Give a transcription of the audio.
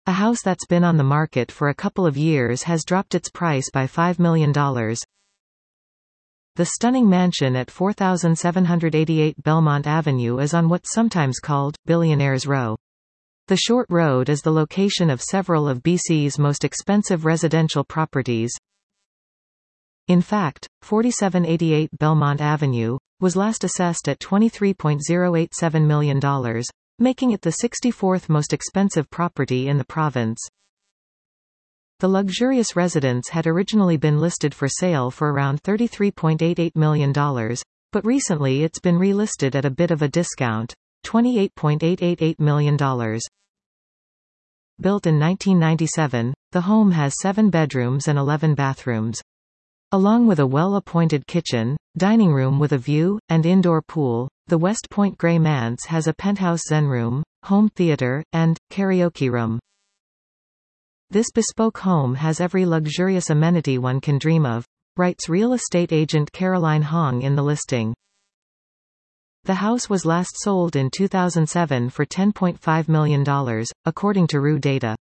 A house that's been on the market for a couple of years has dropped its price by $5 million. The stunning mansion at 4788 Belmont Avenue is on what's sometimes called Billionaires Row. The short road is the location of several of BC's most expensive residential properties. In fact, 4788 Belmont Avenue was last assessed at $23.087 million, making it the 64th most expensive property in the province. The luxurious residence had originally been listed for sale for around $33.88 million, but recently it's been relisted at a bit of a discount, $28.888 million. Built in 1997, the home has 7 bedrooms and 11 bathrooms. Along with a well-appointed kitchen, dining room with a view, and indoor pool, the West Point Grey Manse has a penthouse zen room, home theater, and karaoke room. This bespoke home has every luxurious amenity one can dream of, writes real estate agent Caroline Hong in the listing. The house was last sold in 2007 for $10.5 million, according to RU data.